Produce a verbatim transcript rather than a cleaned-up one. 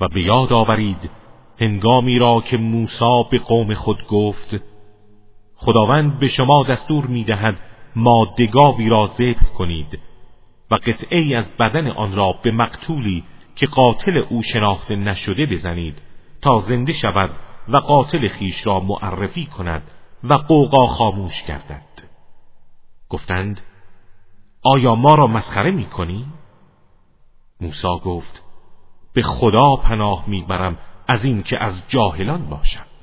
و به یاد آورید هنگامی را که موسی به قوم خود گفت خداوند به شما دستور می‌دهد ماده گاوی را ذبح کنید و قطعه‌ای از بدن آن را به مقتولی که قاتل او شناخته نشده بزنید تا زنده شود و قاتل خیش را معرفی کند و غوغا خاموش گردد. گفتند آیا ما را مسخره می‌کنی؟ موسی گفت به خدا پناه میبرم از این که از جاهلان باشم.